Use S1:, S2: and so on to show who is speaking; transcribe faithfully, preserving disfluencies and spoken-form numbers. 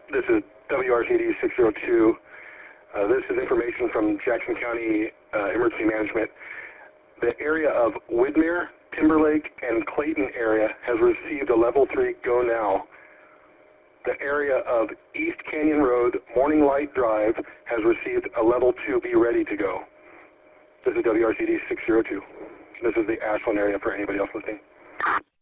S1: This is W R C D six zero two. Uh, this is information from Jackson County uh, Emergency Management. The area of Widmer, Timberlake, and Clayton area has received a level three go now. The area of East Canyon Road, Morning Light Drive has received a level two be ready to go. This is W R C D six zero two. This is the Ashland area for anybody else listening.